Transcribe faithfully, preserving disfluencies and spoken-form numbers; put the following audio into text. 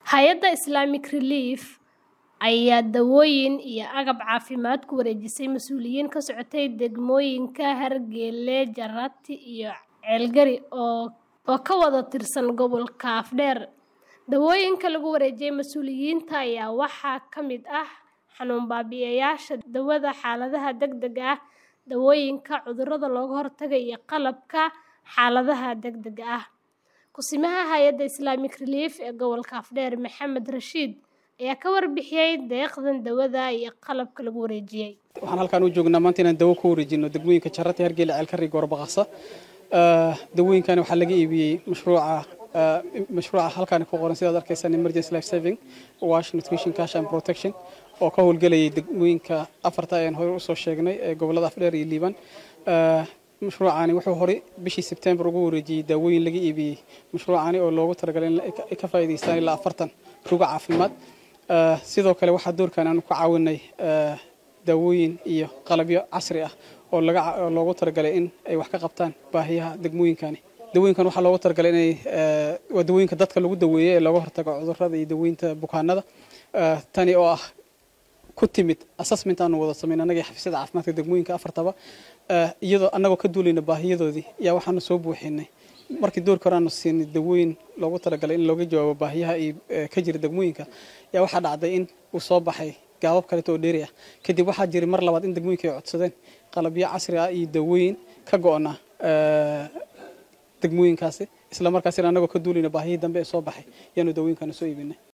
Hay'adda Islamic Relief ayaa dawooyin iyo agab caafimaad ku wareejisay mas'uuliyiin ka socotay degmooyinka Hargeysa, Jaraati iyo Ceelgari oo ka wada tirsan gobolka Afdheer. Dawooyinka lagu wareejiyay mas'uuliyiinta ayaa waxaa ka mid ah xanuun baabi'iyeyaasha, daawada xaaladaha degdegga ah, dawooyinka cudurrada looga hortago iyo qalabka xaaladaha degdegga ah. Ku-simaha Hay'adda Islamic Relief ee gobolka Afdheer, Maxamed Rashiid, ayaa ka warbixiyay deeqdan daawada iyo qalabka lagu wareejiyay. Waxaan halkaan u joognaa maanta inaan dawo ku wareejino degmooyinka Jaraati, Hargeysa, Ceelgari iyo Goor-Baqasa. Dawooyinkan waxaa laga iibiyay mashruuca mashruuca halkaan ku qoran sidaad arkaysaan Emergency Life Saving Wash Nutrition Cash and Protection oo ka howlgalayay degmooyinka afarta ayaan hore u soo sheegnay ee gobolada Afdheer iyo Liibaan. mashruucani wuxuu hore bishii September ugu wareejiyay daawooyin laga iibiyay mashruucani oo loogu talagalay in ka faa'iideystaan ilaa afartan rugo caafimaad. sidoo kale waxaa doorkan aan ku caawinay daawooyin iyo qalabyo casri ah oo laga loogu talagalay in ay wax ka qabtaan baahiyaha degmooyinkani. dawooyinkan waxaa loogu talagalay inay waa dawooyinka dadka lagu daweeyo ee looga hortago cudurrada iyo daweynta bukaanada. tani oo ah ku timid assessment aan wada sameeyay anaga xafiisyada caafimaadka degmooyinka afartaba iyadoo anagoo ka duulayna baahiyadoodii yaa waxaanu soo buuxinay markii door koraanu siinay dawooyin loogu talagalay in looga jawaabo baahiyaha ay ka jira degmooyinka yaa waxaa dhacday in uu soo baxay gaabab kale oo dheeri ah. kadib waxaa jiray mar labaad in degmooyinka ay codsadeen qalabyo casri ah iyo dawooyin ka go'na degmooyinkaasi isla markaasina anagoo ka duulayna baahiyada dambe ee soo baxay yaanu dawooyinkan soo iibinay.